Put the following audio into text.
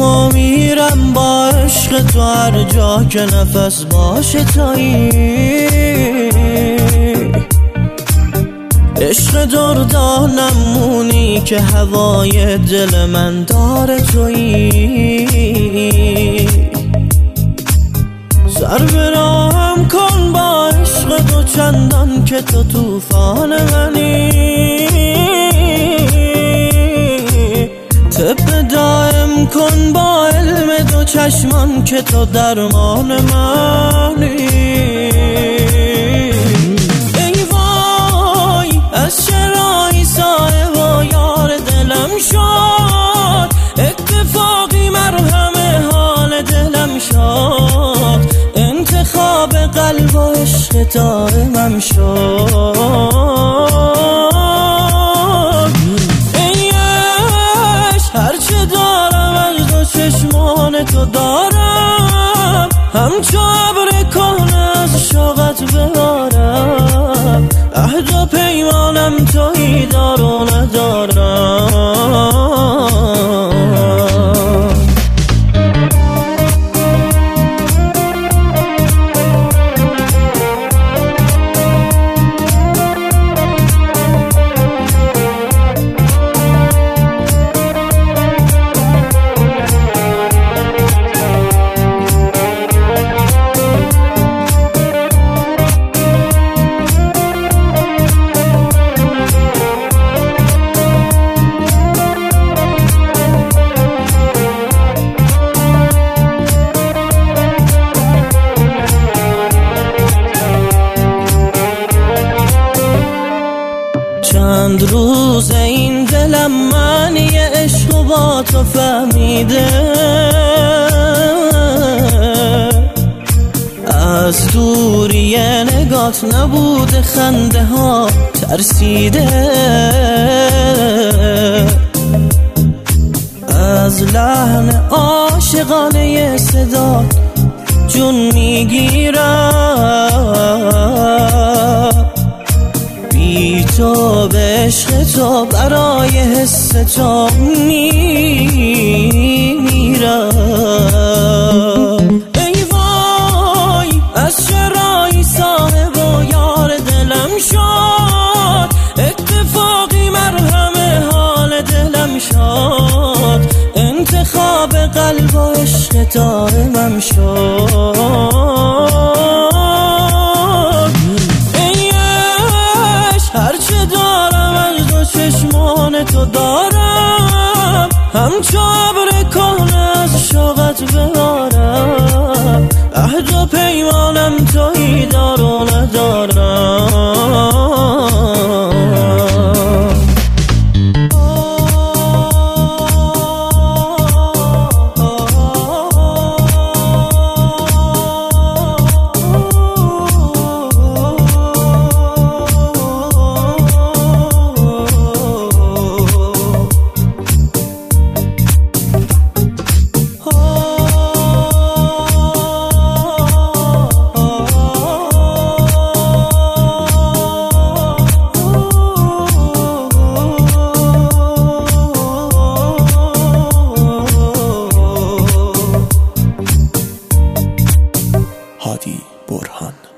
اما میرم با عشق تو هر جا که نفس باشه تایی. عشق دردانم مونی که هوای دل من داره تویی. سر براهم کن با عشق تو چندان که تو طوفان منی. طب دائم کن با علم دو چشمان که تو درمان منی. ای وای از چرایی صاحب و یار دلم شد، اتفاقی مرهم حال دلم شد، انتخاب قلب و عشق دائمم شد. هرچه دارم از دو چشمان تو دارم، همچو ابر کهنه از شوقت ببارم. عهد و پیمانم تویی دار و ندارم. چند روز این دلم معنی عشق و با تو فهمیده، از دوری نگات نبوده خنده ها ترسیده، از لحن عاشقانه صدا جون میگیرم. بی تو به عشق تو برای حس تو میمیرم. ای وای از چرایی صاحب و یار دلم شد، اتفاقی مرهم حال دلم شد، انتخاب قلب و عشق دائمم شد. هرچه دارم از دو چشمان تو دارم، همچو ابر کهنه از شوقت ببارم. عهد و پیمانم تویی دار و ندارم. هادی برهان.